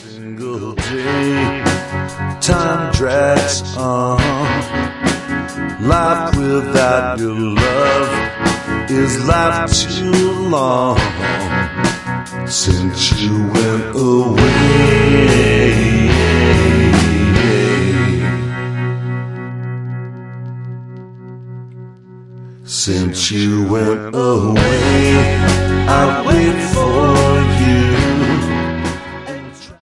single day, time drags on. Life without your love is life too long. Since you went away, since you went away, I wait for you.